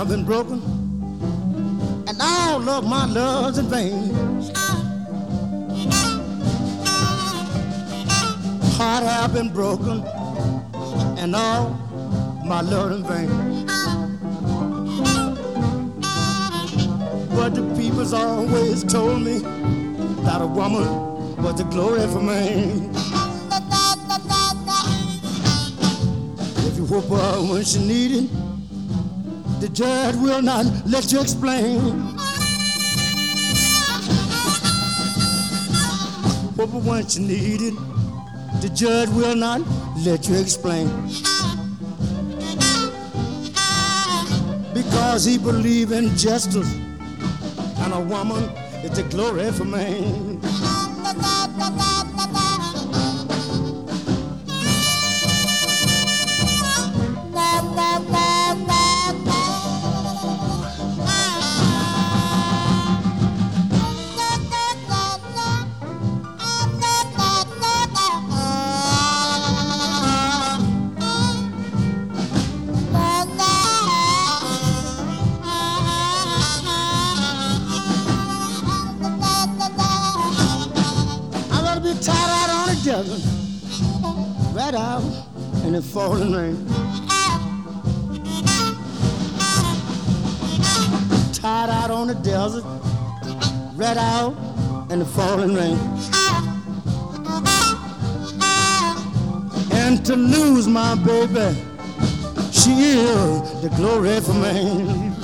have been broken, and all of my love's in vain. Heart have been broken, and all my love in vain. But the people's always told me that a woman was the glory for me. If you whoop her when she needed, the judge will not let you explain. Whoop her when she needed, the judge will not let you explain. Because he believes in justice, and a woman is the glory for man. Right out in the falling rain. Tied out on the desert, right out in the falling rain. And to lose my baby, she is the glory for me.